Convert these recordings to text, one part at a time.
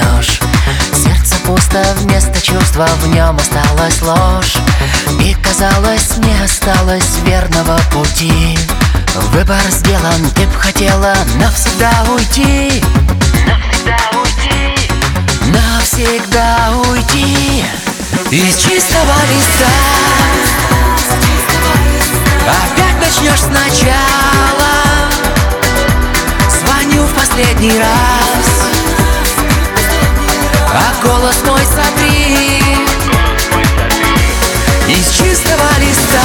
поймешь. Сердце пусто, вместо чувства в нем осталась ложь. И казалось, не осталось верного пути. Выбор сделан, ты б хотела навсегда уйти. Навсегда уйти. Навсегда уйти. Из чистого листа опять начнешь сначала. Звоню в последний раз, а голос мой сотри. Из чистого листа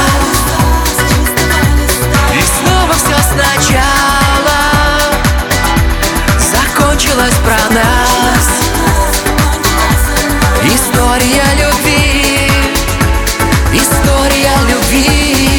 и снова все сначала. Закончилось про нас история любви. История любви.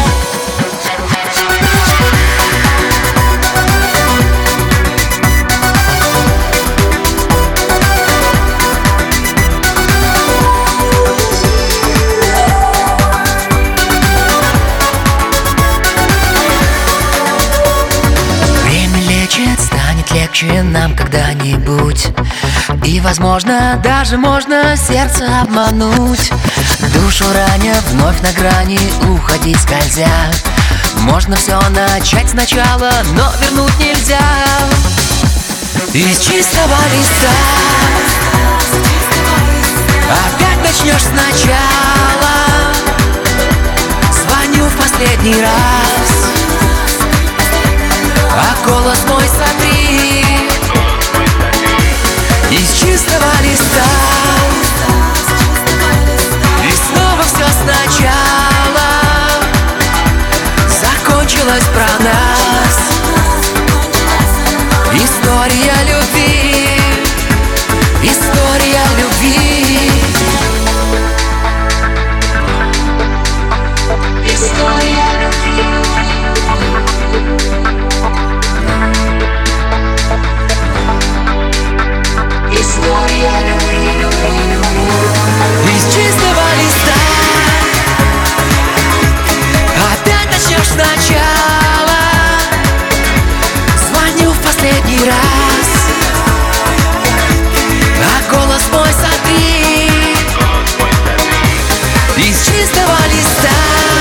Станет легче нам когда-нибудь. И, возможно, даже можно сердце обмануть. Душу раня, вновь на грани уходить скользя. Можно все начать сначала, но вернуть нельзя. Из чистого листа опять начнешь сначала. Звоню в последний раз, а голос мой сотри. Из чистого листа и снова все сначала. Закончилось про нас история любви. История любви. История любви. Из чистого листа опять начнешь сначала. Звоню в последний раз, а голос мой сотри. Из чистого листа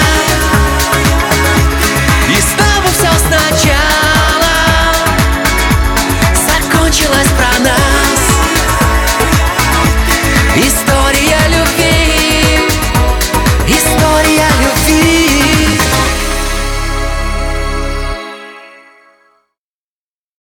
и снова все сначала. Закончилось про нас